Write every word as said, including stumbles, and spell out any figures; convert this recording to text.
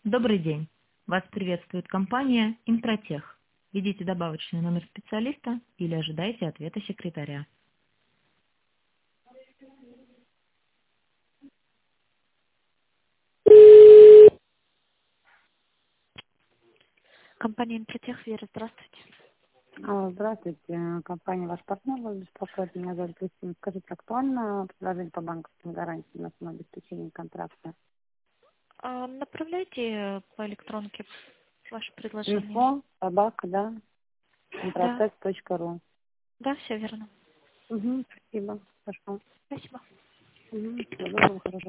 Добрый день. Вас приветствует компания «Интротех». Введите добавочный номер специалиста или ожидайте ответа секретаря. Компания «Интротех», Вера, здравствуйте. А, Здравствуйте, компания «Ваш партнер» вас беспокоит. Меня зовут Кристина. Скажите, актуально предложение по банковским гарантиям на основе обеспечения контракта? А, Направляйте по электронке ваше предложение. Инфо, собака, да, Да, интротех точка ру. да, все верно. Угу, спасибо, хорошо. Спасибо. Угу, всего доброго, хорошего.